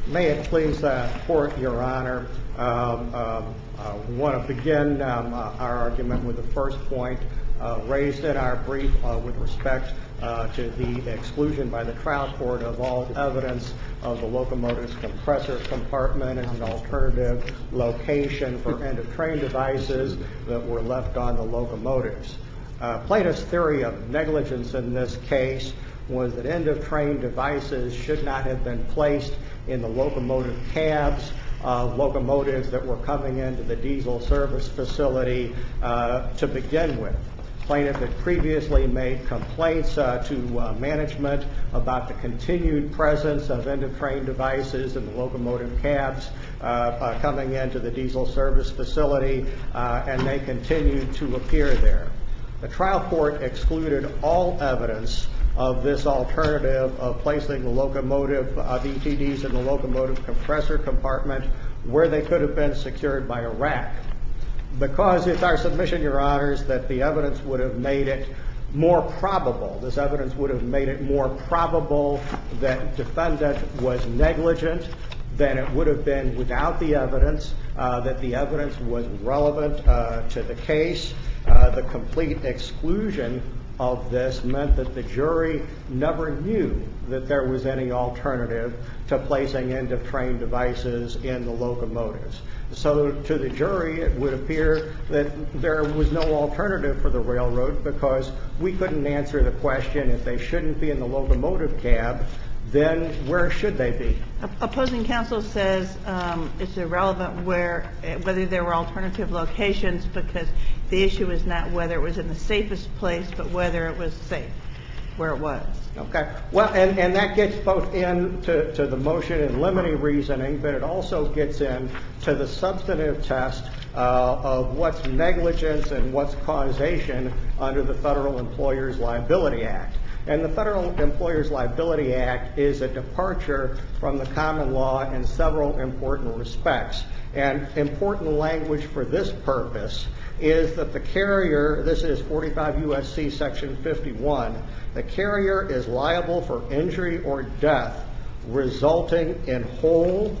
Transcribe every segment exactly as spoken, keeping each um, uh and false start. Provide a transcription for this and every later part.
May it please the Court, Your Honor, um, um, uh, we want to begin um, uh, our argument with the first point uh, raised in our brief uh, with respect uh, to the exclusion by the trial court of all evidence of the locomotive's compressor compartment as an alternative location for end-of-train devices that were left on the locomotives. Uh, plaintiff's theory of negligence in this case was that end-of-train devices should not have been placed in the locomotive cabs of locomotives that were coming into the diesel service facility uh, to begin with. Plaintiff had previously made complaints uh, to uh, management about the continued presence of end-of-train devices in the locomotive cabs uh, uh, coming into the diesel service facility, uh, and they continued to appear there. The trial court excluded all evidence of this alternative of placing the locomotive uh, V T Ds in the locomotive compressor compartment where they could have been secured by a rack. Because it's our submission, Your Honors, that the evidence would have made it more probable, this evidence would have made it more probable that defendant was negligent than it would have been without the evidence, uh, that the evidence was relevant uh, to the case. Uh, the complete exclusion of this meant that the jury never knew that there was any alternative to placing end-of-train devices in the locomotives. So to the jury, it would appear that there was no alternative for the railroad because we couldn't answer the question if they shouldn't be in the locomotive cab, then where should they be? Opposing counsel says um, it's irrelevant where, whether there were alternative locations because the issue is not whether it was in the safest place, but whether it was safe where it was. Okay. Well, and, and that gets both into to the motion in limine reasoning, but it also gets in to the substantive test uh, of what's negligence and what's causation under the Federal Employers Liability Act. And the Federal Employers Liability Act is a departure from the common law in several important respects. And important language for this purpose is that the carrier, this is forty-five U S C section fifty-one, the carrier is liable for injury or death resulting in whole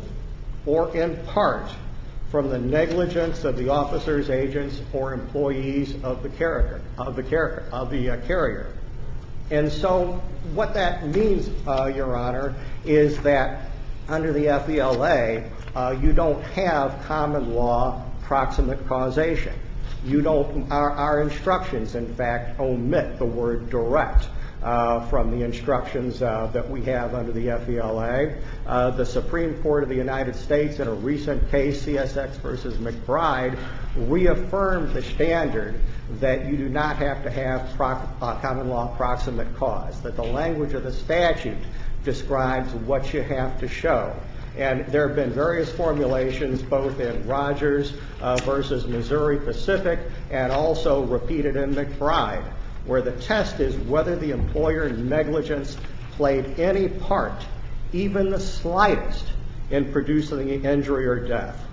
or in part from the negligence of the officers, agents, or employees of the carrier, of the carrier, of the uh, carrier. And so what that means, uh, Your Honor, is that under the F E L A, uh, you don't have common law proximate causation. You don't, our, our instructions, in fact, omit the word direct uh, from the instructions uh, that we have under the F E L A. Uh, the Supreme Court of the United States, in a recent case, C S X versus McBride, reaffirmed the standard that you do not have to have proc- uh, common law proximate cause, that the language of the statute describes what you have to show. And there have been various formulations, both in Rogers uh, versus Missouri Pacific and also repeated in McBride, where the test is whether the employer negligence played any part, even the slightest, in producing the injury or death.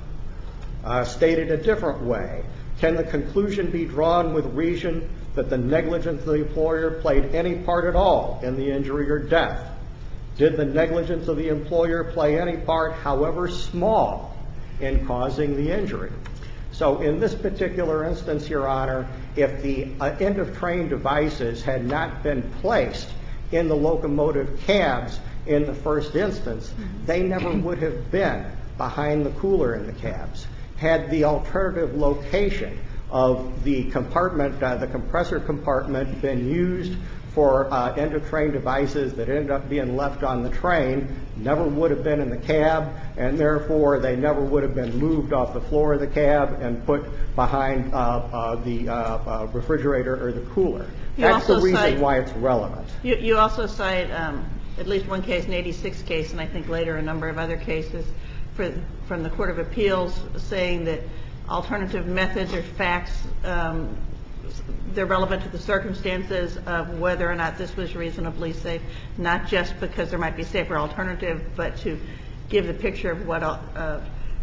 Uh, stated a different way, can the conclusion be drawn with reason that the negligence of the employer played any part at all in the injury or death? Did the negligence of the employer play any part, however small, in causing the injury? So in this particular instance, Your Honor, if the uh, end-of-train devices had not been placed in the locomotive cabs in the first instance, they never would have been behind the cooler in the cabs. Had the alternative location of the compartment, uh, the compressor compartment, been used for uh, end-of-train devices that ended up being left on the train, never would have been in the cab, and therefore they never would have been moved off the floor of the cab and put behind uh, uh, the uh, uh, refrigerator or the cooler. You That's the reason cite, why it's relevant. You, you also cite um, at least one case, an eighty-six case, and I think later a number of other cases for, from the Court of Appeals saying that alternative methods or facts, um, they're relevant to the circumstances of whether or not this was reasonably safe, not just because there might be safer alternative, but to give the picture of what uh,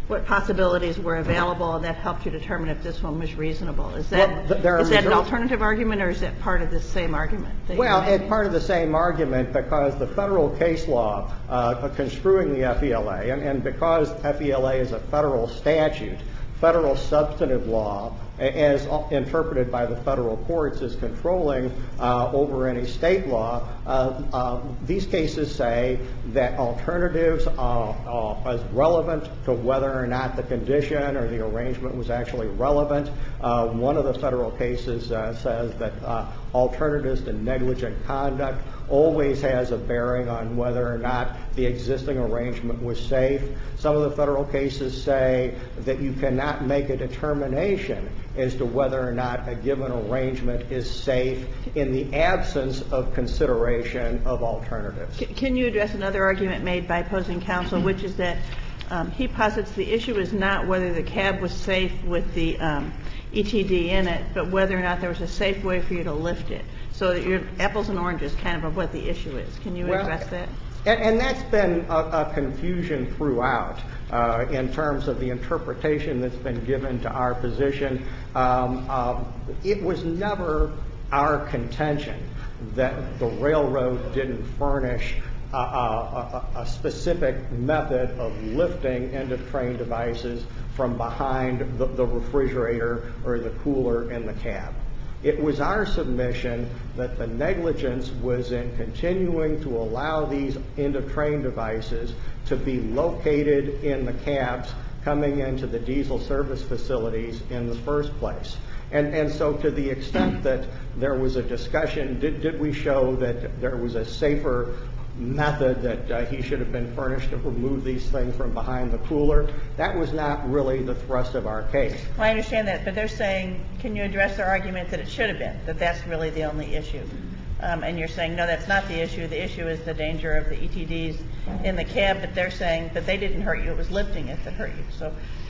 what possibilities were available, and that helped you determine if this one was reasonable. Is that, well, there is that an reserve- alternative argument, or is that part of the same argument? Well, it's part of the same argument because the federal case law uh, construing the F E L A, and, and because F E L A is a federal statute, federal substantive law, as interpreted by the federal courts, is controlling uh, over any state law. Uh, uh, these cases say that alternatives are, are as relevant to whether or not the condition or the arrangement was actually relevant. Uh, one of the federal cases uh, says that uh, alternatives to negligent conduct always has a bearing on whether or not the existing arrangement was safe. Some of the federal cases say that you cannot make a determination as to whether or not a given arrangement is safe in the absence of consideration of alternatives. Can you address another argument made by opposing counsel, which is that um, he posits the issue is not whether the cab was safe with the um, E T D in it, but whether or not there was a safe way for you to lift it. So that you're apples and oranges kind of of what the issue is. Can you well, address that? And, and that's been a, a confusion throughout uh, in terms of the interpretation that's been given to our position. Um, uh, it was never our contention that the railroad didn't furnish a, a, a, a specific method of lifting end-of-train devices from behind the, the refrigerator or the cooler in the cab. It was our submission that the negligence was in continuing to allow these end-of-train devices to be located in the cabs coming into the diesel service facilities in the first place. And, and so to the extent that there was a discussion, did, did we show that there was a safer method that uh, he should have been furnished to remove these things from behind the cooler? That was not really the thrust of our case. Well, I understand that, but they're saying, can you address their argument that it should have been, that that's really the only issue? Um, and you're saying, no, that's not the issue. The issue is the danger of the E T Ds in the cab, but they're saying that they didn't hurt you. It was lifting it that hurt you. So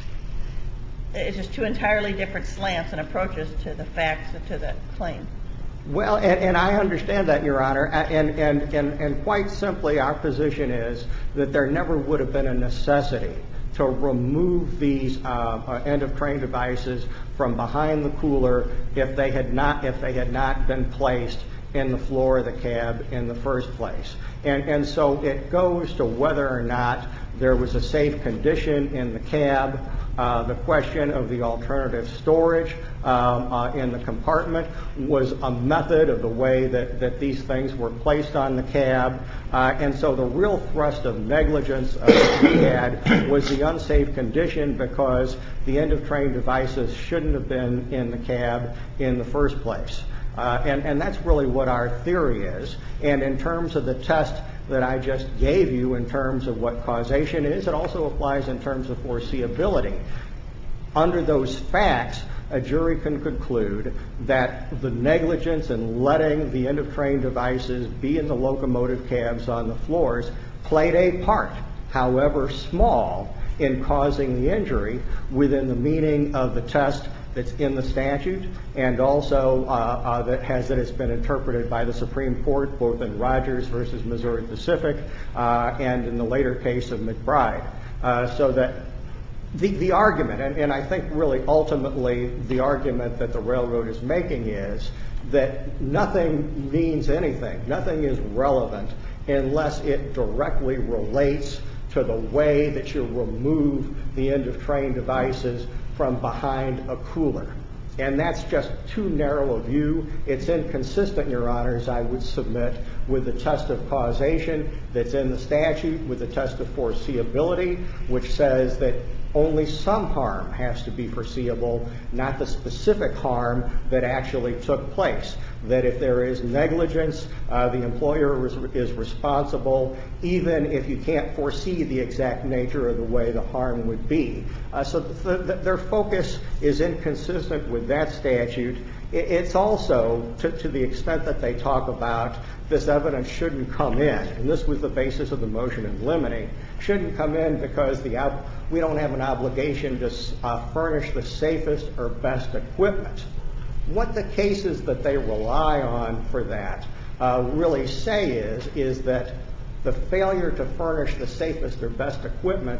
it's just two entirely different slants and approaches to the facts and to the claim. Well, and, and I understand that, Your Honor, and, and, and, and quite simply our position is that there never would have been a necessity to remove these uh, uh, end-of-train devices from behind the cooler if they had not if they had not been placed in the floor of the cab in the first place. And, and so it goes to whether or not there was a safe condition in the cab. Uh, the question of the alternative storage um, uh, in the compartment was a method of the way that, that these things were placed on the cab. Uh, and so the real thrust of negligence uh, that we had was the unsafe condition because the end-of-train devices shouldn't have been in the cab in the first place. Uh, and, and that's really what our theory is. And in terms of the test that I just gave you in terms of what causation is, it also applies in terms of foreseeability. Under those facts, a jury can conclude that the negligence in letting the end-of-train devices be in the locomotive cabs on the floors played a part, however small, in causing the injury within the meaning of the test that's in the statute, and also uh, uh, that has that has been interpreted by the Supreme Court, both in Rogers versus Missouri Pacific uh, and in the later case of McBride. Uh, so that the, the argument, and, and I think really ultimately the argument that the railroad is making is that nothing means anything, nothing is relevant unless it directly relates to the way that you remove the end-of-train devices from behind a cooler. And that's just too narrow a view. It's inconsistent, Your Honors, I would submit, with the test of causation that's in the statute, with the test of foreseeability, which says that only some harm has to be foreseeable, not the specific harm that actually took place. That if there is negligence, uh, the employer is, is responsible, even if you can't foresee the exact nature of the way the harm would be. Uh, so th- th- their focus is inconsistent with that statute. It, it's also, to, to the extent that they talk about this evidence shouldn't come in, and this was the basis of the motion in limine, shouldn't come in because the ob- we don't have an obligation to uh, furnish the safest or best equipment. What the cases that they rely on for that uh, really say is, is that the failure to furnish the safest or best equipment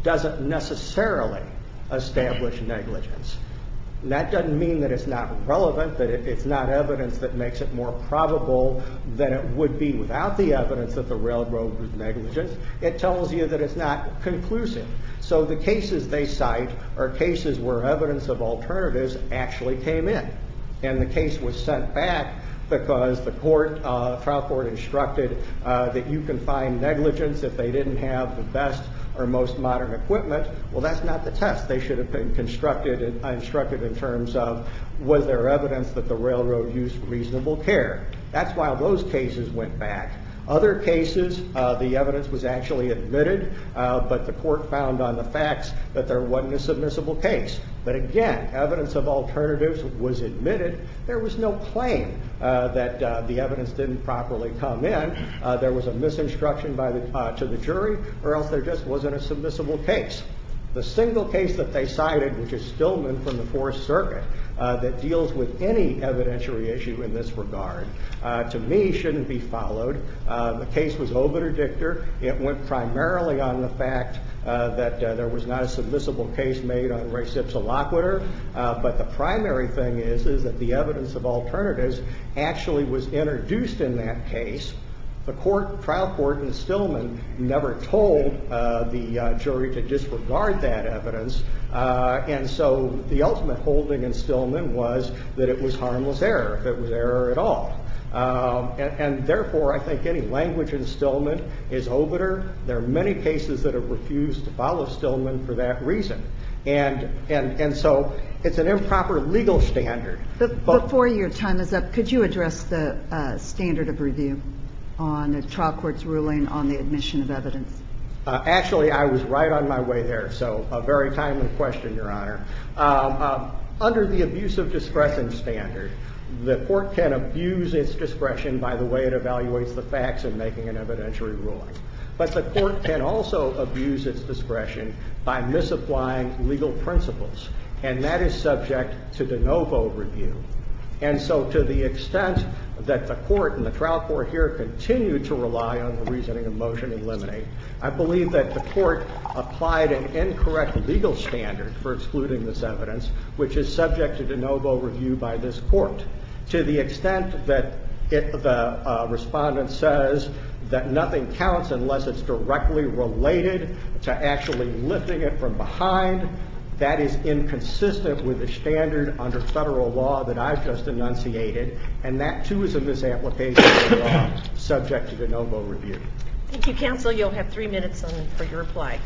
doesn't necessarily establish negligence. And that doesn't mean that it's not relevant, that it, it's not evidence that makes it more probable than it would be without the evidence that the railroad was negligent. It tells you that it's not conclusive. So the cases they cite are cases where evidence of alternatives actually came in. And the case was sent back because the court, uh, trial court instructed uh, that you can find negligence if they didn't have the best or most modern equipment. Well, that's not the test. They should have been constructed and instructed in terms of, was there evidence that the railroad used reasonable care? That's why those cases went back. Other cases, uh, the evidence was actually admitted, uh, but the court found on the facts that there wasn't a submissible case. But again, evidence of alternatives was admitted. There was no claim uh, that uh, the evidence didn't properly come in. Uh, there was a misinstruction by the, uh, to the jury, or else there just wasn't a submissible case. The single case that they cited, which is Stillman from the Fourth Circuit, uh, that deals with any evidentiary issue in this regard, uh, to me shouldn't be followed. Uh, the case was obiter dicta. It went primarily on the fact uh, that uh, there was not a submissible case made on res ipsa loquitur, uh, but the primary thing is, is that the evidence of alternatives actually was introduced in that case. The court, trial court in Stillman never told uh, the uh, jury to disregard that evidence, uh, and so the ultimate holding in Stillman was that it was harmless error, if it was error at all. Um, and, and therefore, I think any language in Stillman is obiter. There are many cases that have refused to follow Stillman for that reason. And, and, and so it's an improper legal standard. But before your time is up, could you address the uh, standard of review on the trial court's ruling on the admission of evidence? Uh, actually, I was right on my way there, so a very timely question, Your Honor. Um, um, under the abuse of discretion standard, the court can abuse its discretion by the way it evaluates the facts in making an evidentiary ruling. But the court can also abuse its discretion by misapplying legal principles, and that is subject to de novo review. And so to the extent that the court and the trial court here continue to rely on the reasoning of motion in limine, I believe that the court applied an incorrect legal standard for excluding this evidence, which is subject to de novo review by this court. To the extent that it, the uh, respondent says that nothing counts unless it's directly related to actually lifting it from behind, that is inconsistent with the standard under federal law that I've just enunciated, and that too is a misapplication of the law subject to de novo review. Thank you, counsel. You'll have three minutes on, for your reply.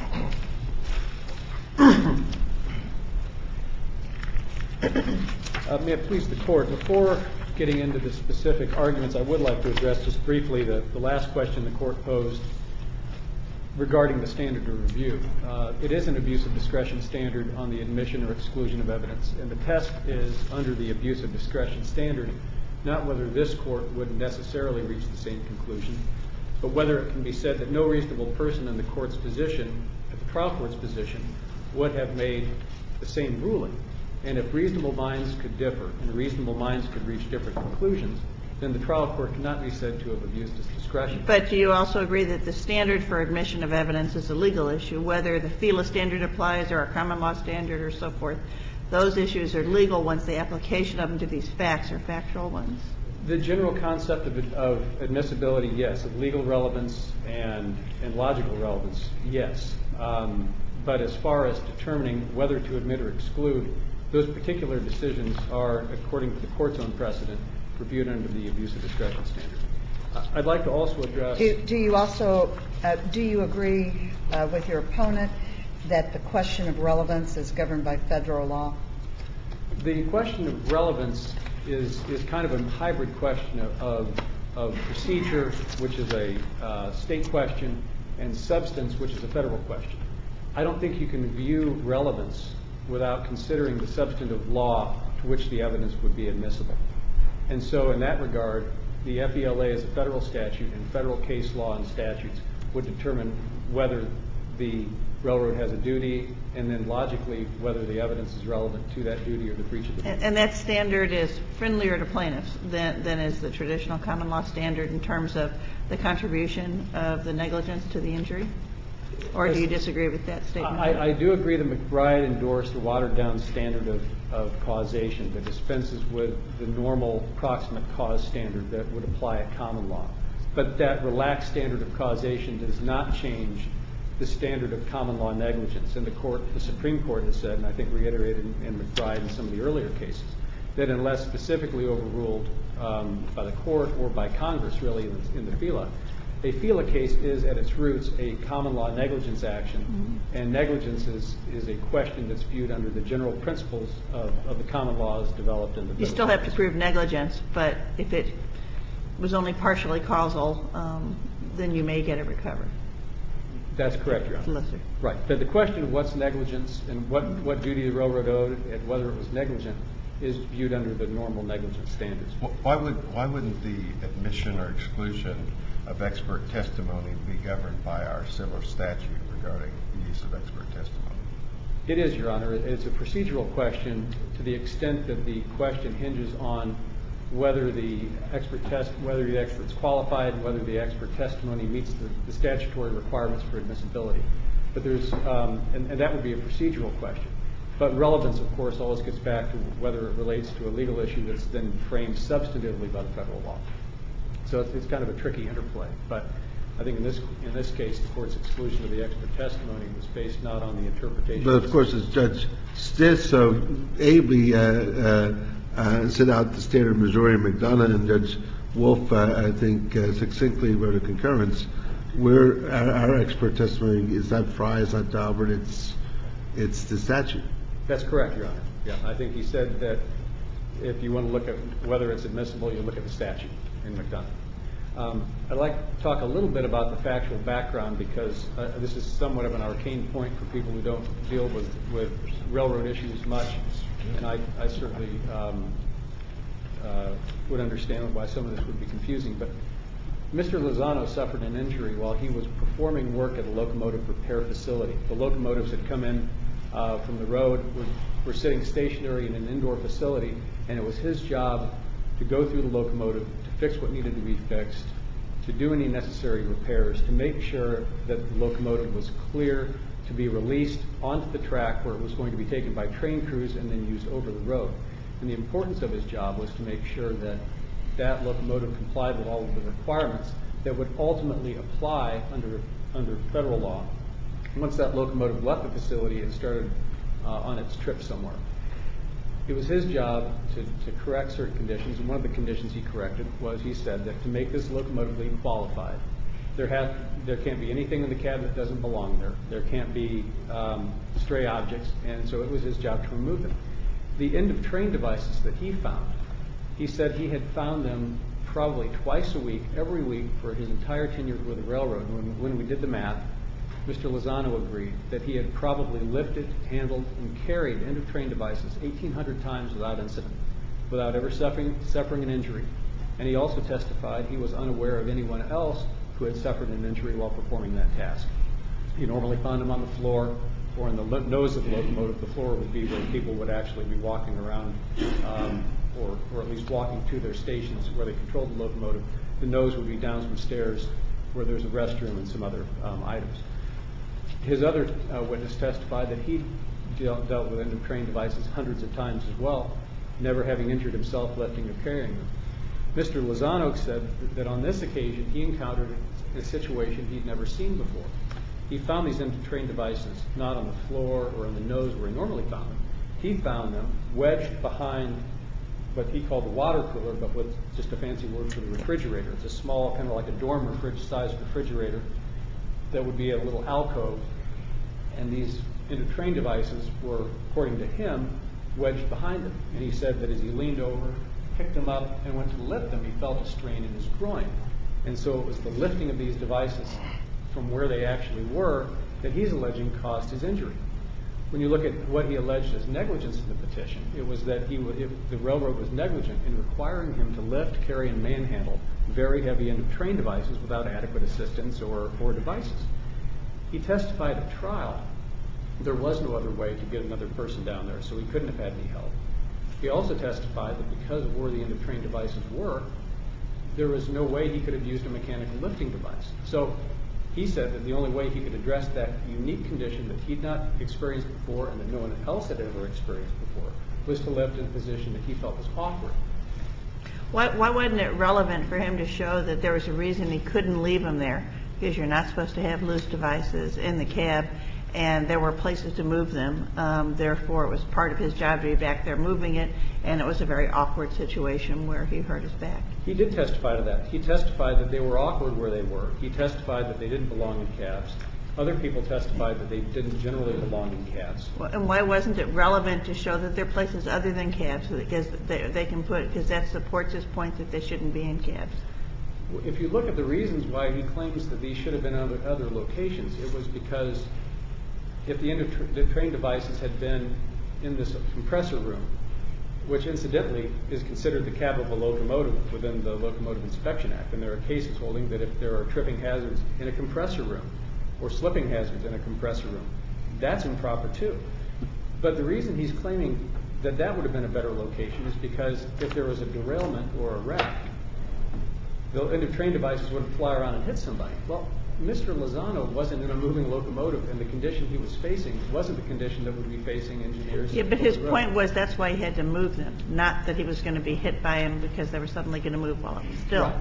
Uh, may it please the court, before getting into the specific arguments, I would like to address just briefly the, the last question the court posed regarding the standard of review. Uh, it is an abuse of discretion standard on the admission or exclusion of evidence, and the test is under the abuse of discretion standard, not whether this court would necessarily reach the same conclusion, but whether it can be said that no reasonable person in the court's position, at the trial court's position, would have made the same ruling. And if reasonable minds could differ and reasonable minds could reach different conclusions, then the trial court cannot be said to have abused its discretion. But do you also agree that the standard for admission of evidence is a legal issue, whether the FELA standard applies or a common law standard or so forth? Those issues are legal once the application of them to these facts are factual ones. The general concept of, of admissibility, yes. Of legal relevance and, and logical relevance, yes. Um, but as far as determining whether to admit or exclude, those particular decisions are, according to the court's own precedent, reviewed under the abuse of discretion standard. Uh, I'd like to also address... Do, do you also, uh, do you agree uh, with your opponent that the question of relevance is governed by federal law? The question of relevance is, is kind of a hybrid question of, of, of procedure, which is a uh, state question, and substance, which is a federal question. I don't think you can view relevance without considering the substantive law to which the evidence would be admissible. And so in that regard, the F E L A is a federal statute, and federal case law and statutes would determine whether the railroad has a duty, and then logically whether the evidence is relevant to that duty or the breach of the duty. And, and that standard is friendlier to plaintiffs than, than is the traditional common law standard in terms of the contribution of the negligence to the injury? Or do you disagree with that statement? I, I do agree that McBride endorsed a watered-down standard of, of causation that dispenses with the normal proximate cause standard that would apply at common law. But that relaxed standard of causation does not change the standard of common law negligence. And the court, the Supreme Court has said, and I think reiterated in, in McBride and some of the earlier cases, that unless specifically overruled um, by the court or by Congress, really, in the, in the FELA, a FELA case is at its roots a common law negligence action, mm-hmm. and negligence is, is a question that's viewed under the general principles of, of the common laws developed in the You still have to prove negligence, but if it was only partially causal, um, then you may get it recovered. That's correct, Your Honor. Lesser. Right. But the question of what's negligence and what, what duty the railroad owed and whether it was negligent is viewed under the normal negligence standards. Why would why wouldn't the admission or exclusion of expert testimony be governed by our civil statute regarding the use of expert testimony? It is, Your Honor. It's a procedural question to the extent that the question hinges on whether the expert test, whether the expert's qualified, and whether the expert testimony meets the, the statutory requirements for admissibility. But there's, um, and, and that would be a procedural question. But relevance, of course, always gets back to whether it relates to a legal issue that's then framed substantively by the federal law. So it's, it's kind of a tricky interplay. But I think in this in this case, the court's exclusion of the expert testimony was based not on the interpretation. But of course, as Judge Stiss so ably uh, uh, uh, set out the state of Missouri and McDonough, and Judge Wolf, uh, I think, uh, succinctly wrote a concurrence, where our, our expert testimony is not Fry, it's not Daubert, it's it's the statute. That's correct, Your Honor. Yeah, I think he said that if you want to look at whether it's admissible, you look at the statute in McDonough. Um, I'd like to talk a little bit about the factual background because uh, this is somewhat of an arcane point for people who don't deal with, with railroad issues much, and I, I certainly um, uh, would understand why some of this would be confusing. But Mister Lozano suffered an injury while he was performing work at a locomotive repair facility. The locomotives had come in uh, from the road, were, were sitting stationary in an indoor facility, and it was his job to go through the locomotive, to fix what needed to be fixed, to do any necessary repairs, to make sure that the locomotive was clear to be released onto the track where it was going to be taken by train crews and then used over the road. And the importance of his job was to make sure that that locomotive complied with all of the requirements that would ultimately apply under under federal law once that locomotive left the facility and started uh, on its trip somewhere. It was his job to, to correct certain conditions, and one of the conditions he corrected was he said that to make this locomotive lead qualified, there have there can't be anything in the cab that doesn't belong there. There can't be um, stray objects, and so it was his job to remove them. The end of train devices that he found, he said he had found them probably twice a week, every week for his entire tenure with the railroad. When, when we did the math, Mister Lozano agreed that he had probably lifted, handled, and carried end-of-train devices eighteen hundred times without incident, without ever suffering, suffering an injury. And he also testified he was unaware of anyone else who had suffered an injury while performing that task. He normally found them on the floor or in the lo- nose of the locomotive. The floor would be where people would actually be walking around um, or, or at least walking to their stations where they controlled the locomotive. The nose would be down some stairs where there's a restroom and some other um, items. His other uh, witness testified that he dealt, dealt with end-of-train devices hundreds of times as well, never having injured himself lifting or carrying them. Mister Lozano said that on this occasion he encountered a situation he'd never seen before. He found these end-of-train devices not on the floor or in the nose where he normally found them. He found them wedged behind what he called the water cooler, but with just a fancy word for the refrigerator. It's a small, kind of like a dorm fridge-sized refrigerator that would be a little alcove, and these end-of-train devices were, according to him, wedged behind him. And he said that as he leaned over, picked them up, and went to lift them, he felt a strain in his groin. And so it was the lifting of these devices from where they actually were that he's alleging caused his injury. When you look at what he alleged as negligence in the petition, it was that he w- it, the railroad was negligent in requiring him to lift, carry, and manhandle very heavy end-of-train devices without adequate assistance or, or devices. He testified at trial there was no other way to get another person down there, so he couldn't have had any help. He also testified that because of where the end-of-train devices were, there was no way he could have used a mechanical lifting device. So He said that the only way he could address that unique condition that he'd not experienced before and that no one else had ever experienced before was to lift in a position that he felt was awkward. Why, why wasn't it relevant for him to show that there was a reason he couldn't leave them there? Because you're not supposed to have loose devices in the cab, and there were places to move them. Um, therefore, it was part of his job to be back there moving it, and it was a very awkward situation where he hurt his back. He did testify to that. He testified that they were awkward where they were. He testified that they didn't belong in cabs. Other people testified that they didn't generally belong in cabs. Well, and why wasn't it relevant to show that there are places other than cabs because they, they can put, because that supports his point that they shouldn't be in cabs? If you look at the reasons why he claims that these should have been other, other locations, it was because if the, inter- the train devices had been in this compressor room, which incidentally is considered the cab of a locomotive within the Locomotive Inspection Act, and there are cases holding that if there are tripping hazards in a compressor room or slipping hazards in a compressor room, that's improper too. But the reason he's claiming that that would have been a better location is because if there was a derailment or a wreck, the end of train devices would fly around and hit somebody. Well, Mister Lozano wasn't in a moving locomotive, and the condition he was facing wasn't the condition that would be facing engineers. Yeah, but his point was that's why he had to move them, not that he was going to be hit by them because they were suddenly going to move while it was still. Right.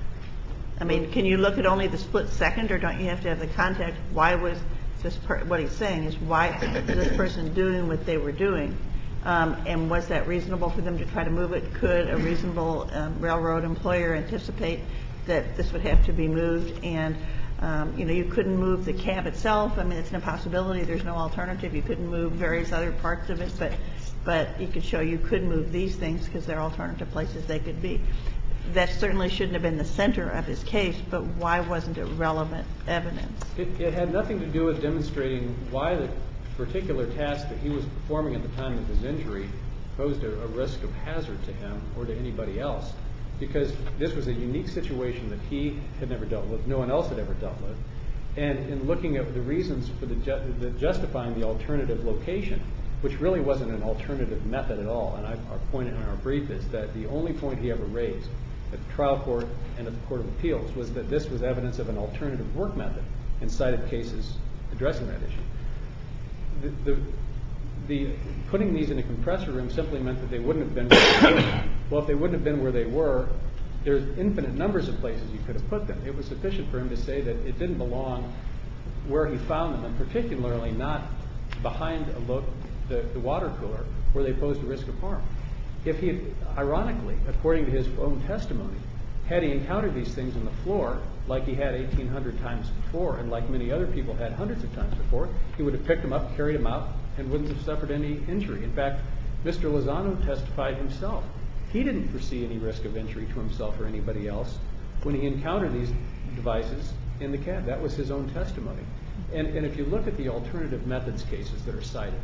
I mean, can you look at only the split second, or don't you have to have the context? Why was this per- what he's saying is why is this person doing what they were doing? Um, and was that reasonable for them to try to move it? Could a reasonable um, railroad employer anticipate that this would have to be moved? And, um, you know, you couldn't move the cab itself. I mean, it's an impossibility. There's no alternative. You couldn't move various other parts of it, but but you could show you could move these things because there are alternative places they could be. That certainly shouldn't have been the center of his case, but why wasn't it relevant evidence? It, it had nothing to do with demonstrating why the particular task that he was performing at the time of his injury posed a, a risk of hazard to him or to anybody else, because this was a unique situation that he had never dealt with, no one else had ever dealt with. And in looking at the reasons for the, ju- the justifying the alternative location, which really wasn't an alternative method at all, and I, our point in our brief is that the only point he ever raised at the trial court and at the Court of Appeals was that this was evidence of an alternative work method and cited cases addressing that issue. The, the, the putting these in a compressor room simply meant that they wouldn't have been where they were. Well, if they wouldn't have been where they were, there's infinite numbers of places you could have put them. It was sufficient for him to say that it didn't belong where he found them, and particularly not behind a lo- the, the water cooler where they posed a risk of harm. If he, had, ironically, according to his own testimony, had he encountered these things on the floor like he had eighteen hundred times before and like many other people had hundreds of times before, he would have picked them up, carried them out, and wouldn't have suffered any injury. In fact, Mister Lozano testified himself. He didn't foresee any risk of injury to himself or anybody else when he encountered these devices in the cab. That was his own testimony. And, and if you look at the alternative methods cases that are cited,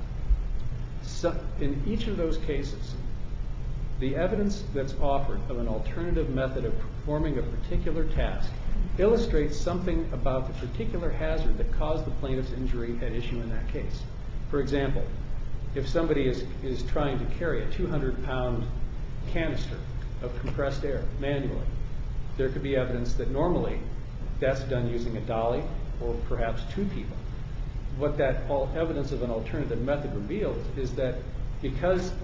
so in each of those cases, the evidence that's offered of an alternative method of performing a particular task illustrates something about the particular hazard that caused the plaintiff's injury at issue in that case. For example, if somebody is, is trying to carry a two hundred pound canister of compressed air manually, there could be evidence that normally that's done using a dolly or perhaps two people. What that all evidence of an alternative method reveals is that because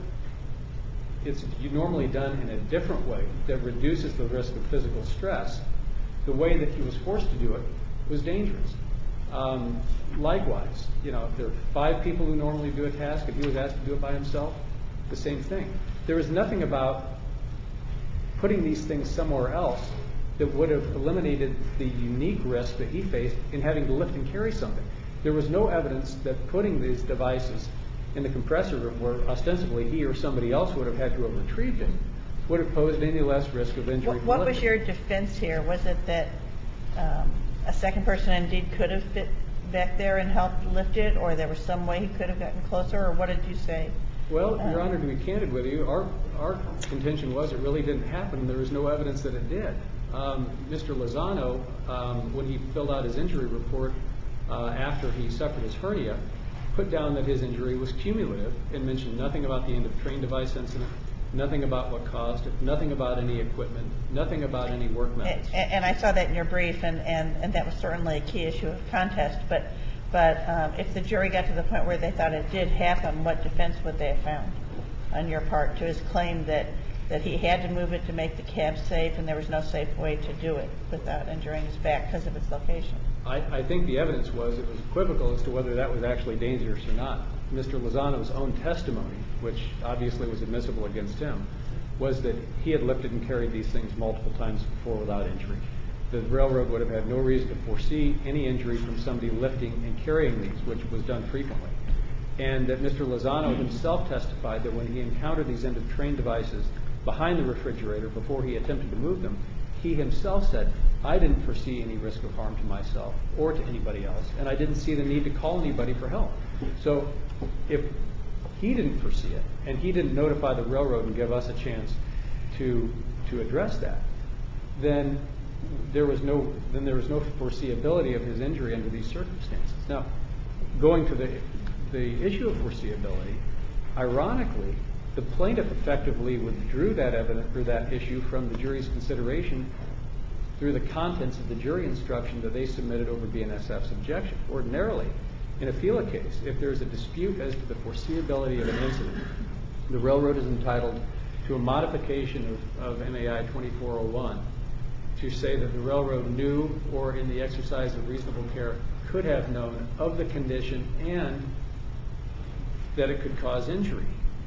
it's normally done in a different way that reduces the risk of physical stress, the way that he was forced to do it was dangerous. Um, likewise, you know, if there are five people who normally do a task and he was asked to do it by himself, the same thing. There was nothing about putting these things somewhere else that would have eliminated the unique risk that he faced in having to lift and carry something. There was no evidence that putting these devices in the compressor room where ostensibly he or somebody else would have had to have retrieved it would have posed any less risk of injury. What, what was your defense here? Was it that um, a second person indeed could have fit back there and helped lift it, or there was some way he could have gotten closer, or what did you say? Well, um, Your Honor, to be candid with you, our, our contention was it really didn't happen. There was no evidence that it did. Um, Mister Lozano, um, when he filled out his injury report uh, after he suffered his hernia, put down that his injury was cumulative and mentioned nothing about the end of train device incident, nothing about what caused it, nothing about any equipment, nothing about any work methods. And, and I saw that in your brief, and, and, and that was certainly a key issue of contest. But, but um, if the jury got to the point where they thought it did happen, what defense would they have found on your part to his claim that, that he had to move it to make the cab safe and there was no safe way to do it without injuring his back because of its location? I, I think the evidence was it was equivocal as to whether that was actually dangerous or not. Mister Lozano's own testimony, which obviously was admissible against him, was that he had lifted and carried these things multiple times before without injury. The railroad would have had no reason to foresee any injury from somebody lifting and carrying these, which was done frequently. And that Mister Lozano himself testified that when he encountered these end-of-train devices behind the refrigerator before he attempted to move them, he himself said, I didn't foresee any risk of harm to myself or to anybody else, and I didn't see the need to call anybody for help. So if he didn't foresee it, and he didn't notify the railroad and give us a chance to to address that, then there was no then there was no foreseeability of his injury under these circumstances. Now, going to the the issue of foreseeability, ironically, the plaintiff effectively withdrew that evidence or that issue from the jury's consideration through the contents of the jury instruction that they submitted over B N S F's objection. Ordinarily, in a FILA case, if there's a dispute as to the foreseeability of an incident, the railroad is entitled to a modification of, of M A I twenty-four oh one to say that the railroad knew or in the exercise of reasonable care could have known of the condition and that it could cause injury.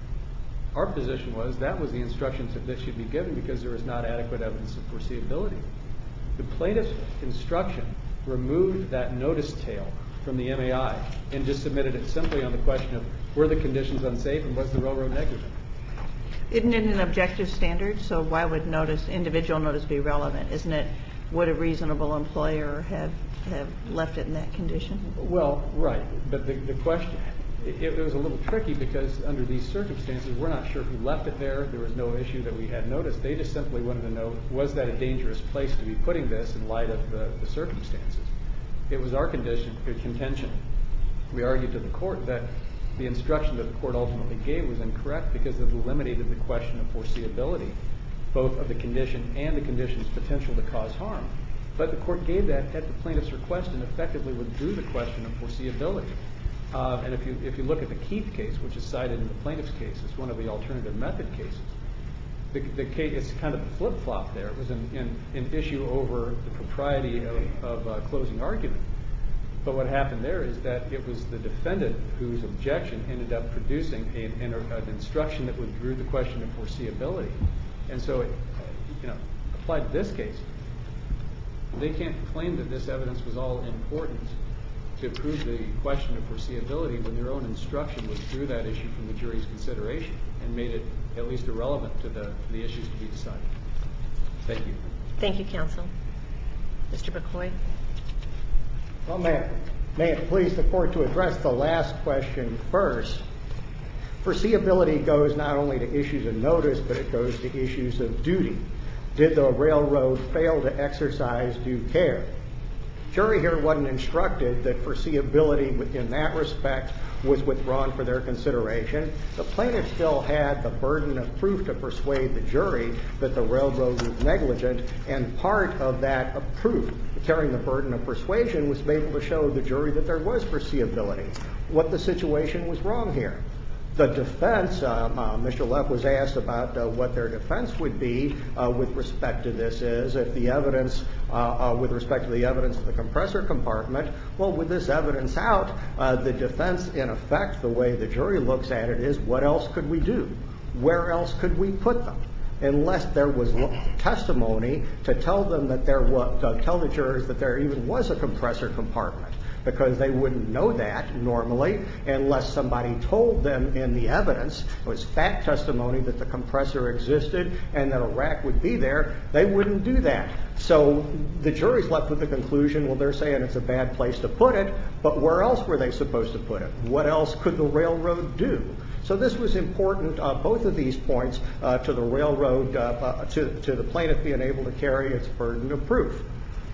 Our position was that was the instructions that should be given because there was not adequate evidence of foreseeability. The plaintiff's instruction removed that notice tail from the M A I and just submitted it simply on the question of were the conditions unsafe and was the railroad negligent? Isn't it an objective standard? So why would notice, individual notice, be relevant? Isn't it, would a reasonable employer have, have left it in that condition? Well, right. But the, the question, it, it was a little tricky because under these circumstances, we're not sure who left it there. There was no issue that we had noticed. They just simply wanted to know, was that a dangerous place to be putting this in light of the, the circumstances? It was our condition, contention. We argued to the court that the instruction that the court ultimately gave was incorrect because it eliminated the question of foreseeability, both of the condition and the condition's potential to cause harm. But the court gave that at the plaintiff's request and effectively withdrew the question of foreseeability. Uh, and if you if you look at the Keith case, which is cited in the plaintiff's case, it's one of the alternative method cases. The, the case, it's kind of a flip-flop there. It was an, an, an issue over the propriety of, of uh, closing argument. But what happened there is that it was the defendant whose objection ended up producing a, an, an instruction that withdrew the question of foreseeability. And so, it, you know, applied to this case, they can't claim that this evidence was all important to prove the question of foreseeability when their own instruction withdrew that issue from the jury's consideration and made it at least irrelevant to the, to the issues to be decided. Thank you. Thank you, counsel. Mister McCoy. Well, may it, may it please the court to address the last question first. Foreseeability goes not only to issues of notice, but it goes to issues of duty. Did the railroad fail to exercise due care? Jury here wasn't instructed that foreseeability in that respect was withdrawn for their consideration. The plaintiff still had the burden of proof to persuade the jury that the railroad was negligent, and part of that of proof, carrying the burden of persuasion, was to be able to show the jury that there was foreseeability, what the situation was wrong here. The defense, um, uh, Mister Leff was asked about uh, what their defense would be uh, with respect to this is if the evidence, uh, uh, with respect to the evidence of the compressor compartment, well, with this evidence out, uh, the defense, in effect, the way the jury looks at it is, what else could we do? Where else could we put them? Unless there was testimony to tell them that there was, to tell the jurors that there even was a compressor compartment, because they wouldn't know that normally unless somebody told them in the evidence, it was fact testimony that the compressor existed and that a rack would be there, they wouldn't do that. So the jury's left with the conclusion, well, they're saying it's a bad place to put it, but where else were they supposed to put it? What else could the railroad do? So this was important, uh, both of these points, uh, to the railroad, uh, uh, to, to the plaintiff being able to carry its burden of proof.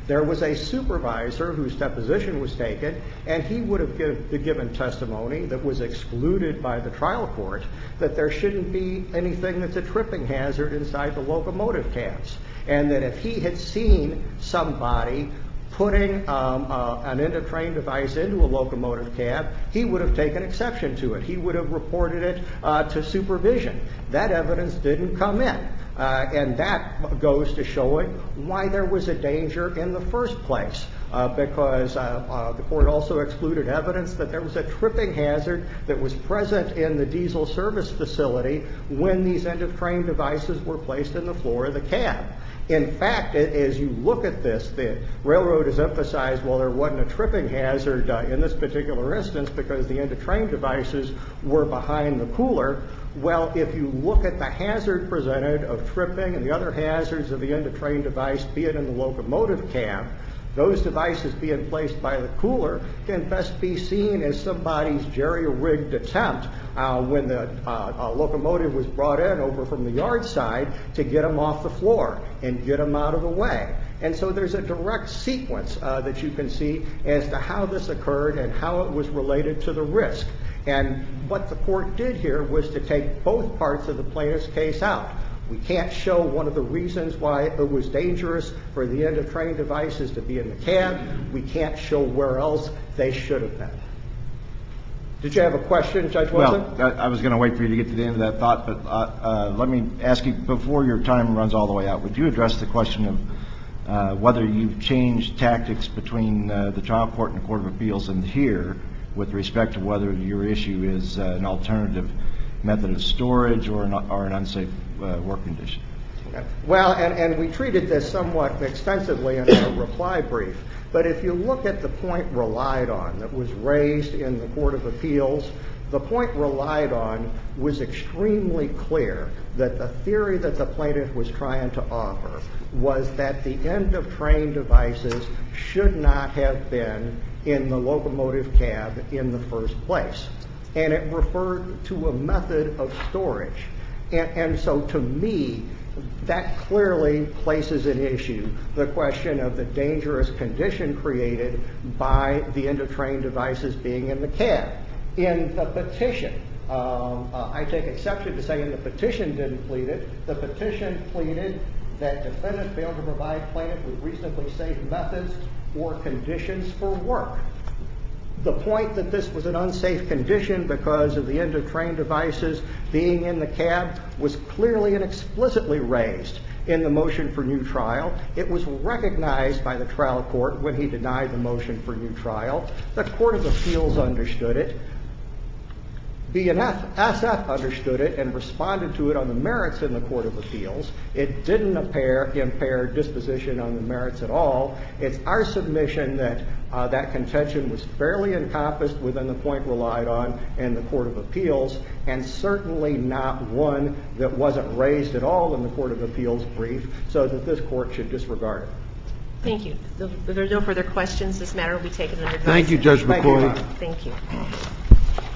There was a supervisor whose deposition was taken, and he would have give, given testimony that was excluded by the trial court that there shouldn't be anything that's a tripping hazard inside the locomotive cabs, and that if he had seen somebody putting um, uh, an end-of-train device into a locomotive cab, he would have taken exception to it. He would have reported it uh, to supervision. That evidence didn't come in. Uh, and that goes to showing why there was a danger in the first place, uh, because uh, uh, the court also excluded evidence that there was a tripping hazard that was present in the diesel service facility when these end-of-train devices were placed in the floor of the cab. In fact, as you look at this, the railroad has emphasized, well, there wasn't a tripping hazard uh, in this particular instance because the end-of-train devices were behind the cooler. Well, if you look at the hazard presented of tripping and the other hazards of the end-of-train device, be it in the locomotive cab, those devices being placed by the cooler can best be seen as somebody's jerry-rigged attempt uh, when the uh, uh, locomotive was brought in over from the yard side to get them off the floor and get them out of the way. And so there's a direct sequence uh, that you can see as to how this occurred and how it was related to the risk. And what the court did here was to take both parts of the plaintiff's case out. We can't show one of the reasons why it was dangerous for the end-of-train devices to be in the cab. We can't show where else they should have been. Did you have a question, Judge Wilson? Well, I, I was going to wait for you to get to the end of that thought, but uh, uh, let me ask you, before your time runs all the way out, would you address the question of uh, whether you've changed tactics between uh, the trial court and the Court of Appeals and here with respect to whether your issue is uh, an alternative method of storage or an, or an unsafe uh, work condition? Okay. Well, and, and we treated this somewhat extensively in our reply brief. But if you look at the point relied on that was raised in the Court of Appeals, the point relied on was extremely clear that the theory that the plaintiff was trying to offer was that the end-of-train devices should not have been in the locomotive cab in the first place. And it referred to a method of storage. And, and so to me, that clearly places in issue the question of the dangerous condition created by the end-of-train devices being in the cab. In the petition, um, uh, I take exception to saying the petition didn't plead it. The petition pleaded that defendant failed to provide plaintiff with reasonably safe methods or conditions for work. The point that this was an unsafe condition because of the end-of-train devices being in the cab was clearly and explicitly raised in the motion for new trial. It was recognized by the trial court when he denied the motion for new trial. The Court of Appeals understood it. B N S F understood it and responded to it on the merits in the Court of Appeals. It didn't impair, impair disposition on the merits at all. It's our submission that uh, that contention was fairly encompassed within the point relied on in the Court of Appeals, and certainly not one that wasn't raised at all in the Court of Appeals brief, so that this court should disregard it. Thank you. If there are no further questions, this matter will be taken under advisement. Thank you, Judge Thank you, McCoy. Your Honor. Thank you.